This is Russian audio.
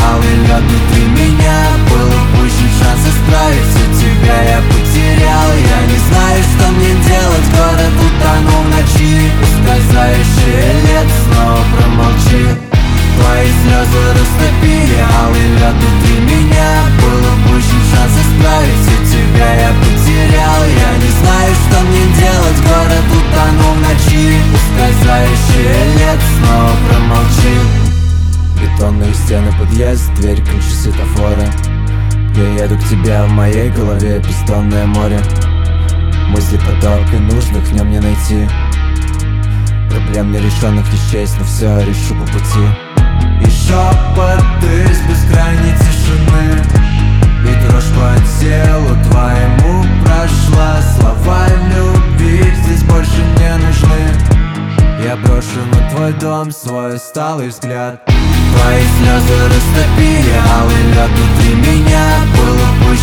алый лед внутри меня. Был упущен шанс исправить все, тебя я потерял. Я не знаю, что мне делать, город утонул в ночи. Ускользающие лет, снова промолчи. Твои слезы растопили алый лед внутри меня. Был упущен шанс исправить все, тебя я потерял. Я не знаю, что мне делать, город утонул в ночи. Ускользающие лет, снова промолчи. Бетонные стены, подъезд, дверь, ключи, светофора. Я еду к тебе, в моей голове бездонное море. Мысли поток, и нужных в нем не найти. Проблем нерешенных не счесть, но все решу по пути. И шепоты с бескрайней тишины, и дрожь по телу твоему прошла. Слова любви здесь больше не нужны. Я брошу на твой дом свой усталый взгляд. Твои слезы растопили алый лед внутри меня. Был упущен